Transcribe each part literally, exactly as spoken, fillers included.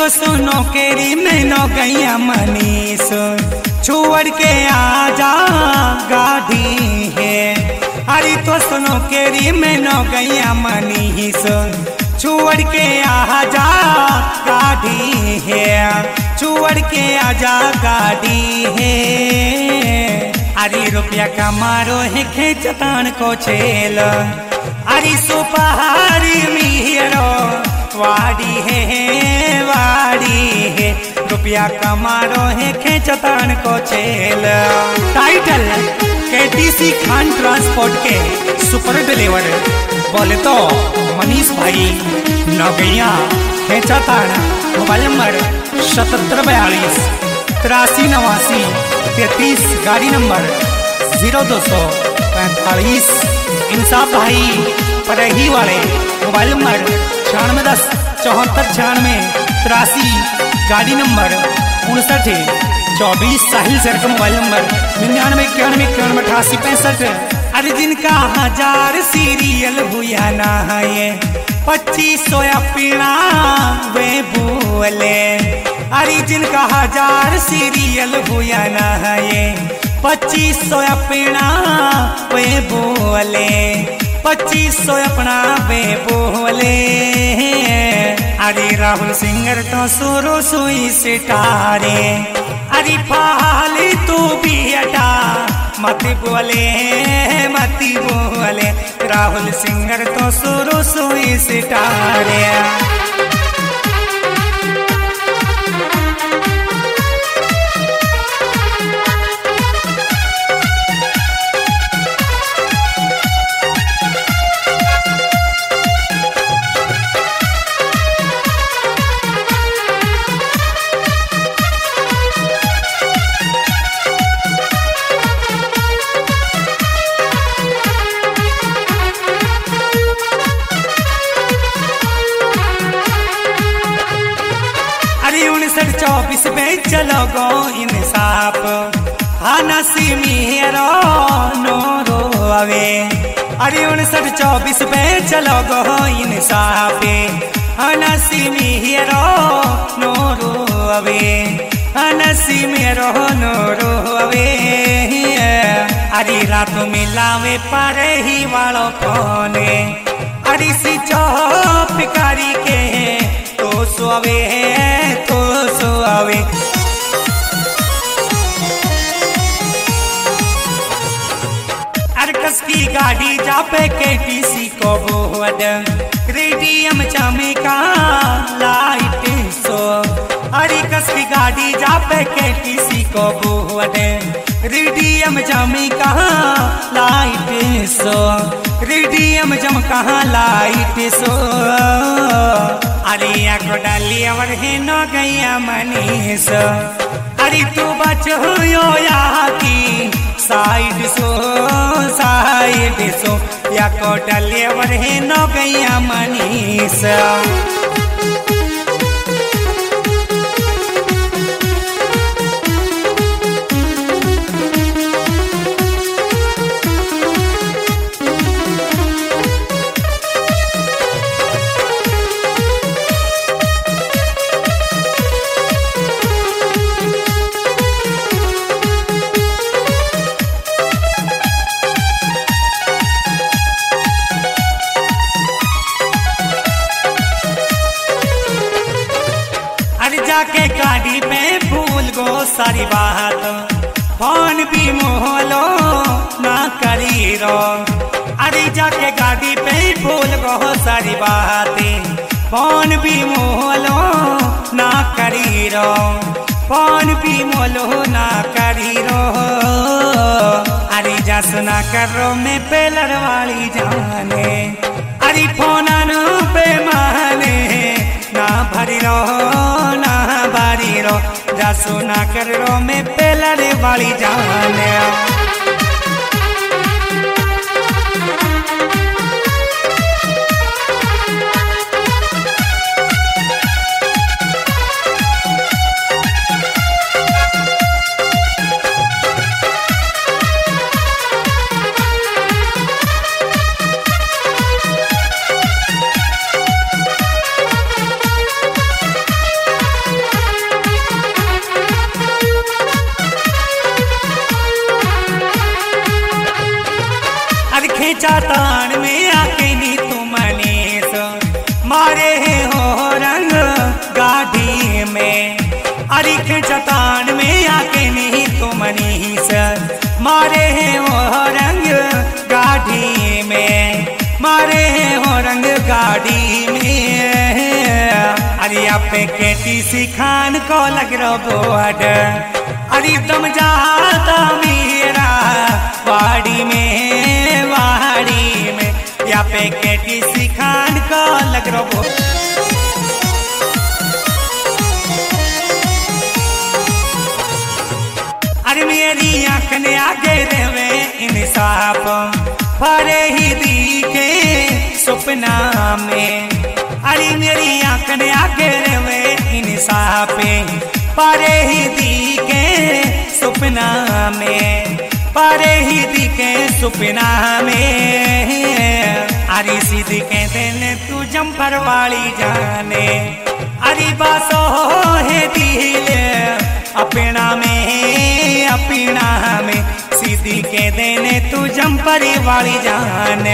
सो नौकरी में नौकैया मनीष छोड़ के आजा गाड़ी है। अरे तो सो नौकरी में नौकैया मनीष छोड़ के आजा गाड़ी है, छोड़ के आजा गाड़ी है। अरे रुपया कमारो है खेचतान को छेल, अरे सुपहारी मीरो वाड़ी है वाड़ी है। रुपया कमारो है खेचतान को छेल। टाइटल केटीसी खान ट्रांसपोर्ट के सुपर डिलीवर बोले तो मनीष भाई नौकैया खेचतान। मोबाइल नंबर सतहत्तर बयालीस तिरासी नवासी तैतीस, गाड़ी नंबर जीरो दो सौ पैंतालीस। इंसाफ भाई परही वाले मोबाइल नंबर छियानवे दस चौहत्तर छियानवे तिरासी, गाड़ी नंबर उनसठ चौबीस। साहिल सर का मोबाइल नंबर निन्यानवे इक्यानवे इक्यानवे अठासी पैंसठ। अरे जिनका हजार सीरियल हुआ ना है पच्चीस सौ पीड़ा वे बोले। अरे जिनका हजार सीरियल हुआ ना है पच्चीस सौ पीड़ा वे बोले, पच्चीस सौ अपना वे बोले। अरे राहुल सिंगर तो सुरो सुई सितारे, अरे फाली तू भी हटा मत बोले मत बोले। राहुल सिंगर तो सुरो सुई सितारे। चौबीस में चलो गो इंसाफ हानसी मेरो नो रोवे। अरे उनसठ चौबीस में चलो गो इंसाफ हानसी मेरो नो रोवे, हानसी मेरो नो रोवे। अरे रात मिलावे पर ही वालो फोने, अरे सी चौप कारी के तो सोवे तो सोवे। अरकस की गाड़ी जापे केटीसी को बोहद रेडियम चमका लाइट सो। अरकस की गाड़ी जापे केटीसी को बोहद रेडियम चमका लाइट सो, रेडियम चमका लाइट सो। अरे को डाली और है न गैया मनीष, अरे तू बचो या की साइड सो साइड सो। या को डाली और है न गैया मनीष। के गाड़ी में भूल गो सारी बात, फोन भी मोहलो ना करी रो। अरे जाके गाड़ी पे भूल गो सारी बातें, फोन भी मोहलो ना करी रो, फोन भी मोलो ना करी रो। अरे जा सुना करो मैं पेलर वाली जाने, अरे फोन पे माने ना भरी रो ना बारी रो। जा सुना कर रो मैं पेलर वाली जाने। खेचा तान में आके नी तू मनीष मारे हो रंग गाड़ी में। अरे खेचा तान में आके नी तू मनीष मारे हो रंग गाड़ी में, मारे हो रंग गाड़ी में। अरे आपे केटी सिखान को लग रो बोर्ड, अरे तुम जाता मेरा वाड़ी में वाड़ी में, या पे केटी सिखान को लग रो बोर्ड। अरे मेरी आँख ने आगे रहे इंसाफ फरे ही दिखे सपना में। अरे मेरी आँख ने आगे रहे इंसाफ परे ही दिखे सपना में, परे ही दिखे सपना में। अरे सीधी के दिल तू जम्पर वाली जाने, अरे बासो है दिल अपना में अपना में, सीधी के देने तू जम्परी वाली जाने।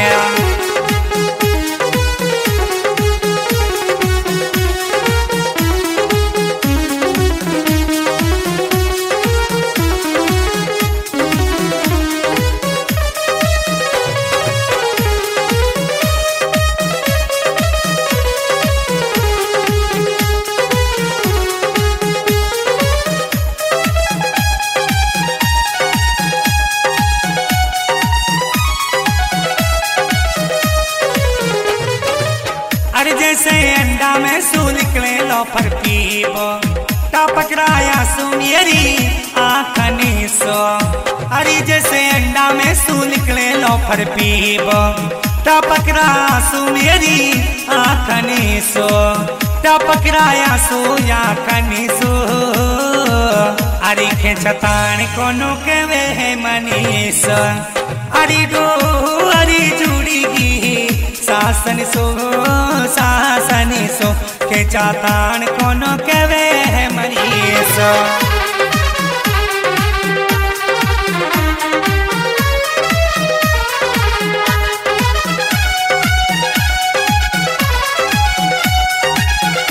जैसे अंडा में सू निकले लो पर पीबो टपकराया सुनियरी आँखनी सो। अरे जैसे अंडा में सू निकले लो पर पीबो टपकरा सुनियरी आँखनी सो, टपकराया सू आँखनी सो। अरे खेचतान कोनो के वे है मनीष, अरे डो अरे जुड़ी सासन सो सासन सो खेचा तान कोनो के वे है मनीष।